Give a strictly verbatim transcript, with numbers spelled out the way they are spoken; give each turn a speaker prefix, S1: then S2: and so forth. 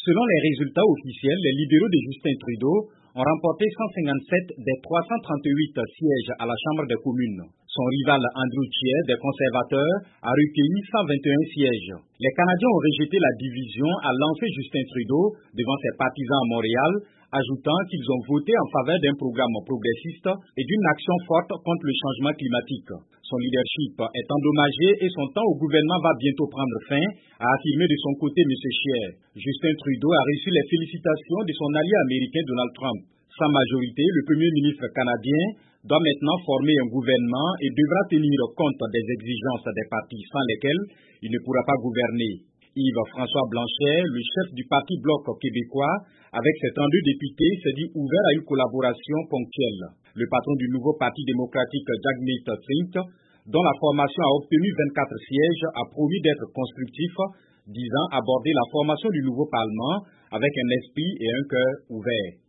S1: Selon les résultats officiels, les libéraux de Justin Trudeau ont remporté cent cinquante-sept des trois cent trente-huit sièges à la Chambre des communes. Son rival Andrew Scheer, des conservateurs, a recueilli cent vingt et un sièges. Les Canadiens ont rejeté la division, a lancé Justin Trudeau devant ses partisans à Montréal, ajoutant qu'ils ont voté en faveur d'un programme progressiste et d'une action forte contre le changement climatique. Son leadership est endommagé et son temps au gouvernement va bientôt prendre fin, a affirmé de son côté M. Scheer. Justin Trudeau a reçu les félicitations de son allié américain Donald Trump. Sans majorité, le Premier ministre canadien doit maintenant former un gouvernement et devra tenir compte des exigences des partis sans lesquels il ne pourra pas gouverner. Yves-François Blanchet, le chef du parti Bloc québécois, avec ses trente-deux députés, s'est dit ouvert à une collaboration ponctuelle. Le patron du nouveau parti démocratique, Jagmeet Singh, dont la formation a obtenu vingt-quatre sièges, a promis d'être constructif, disant aborder la formation du nouveau Parlement avec un esprit et un cœur ouverts.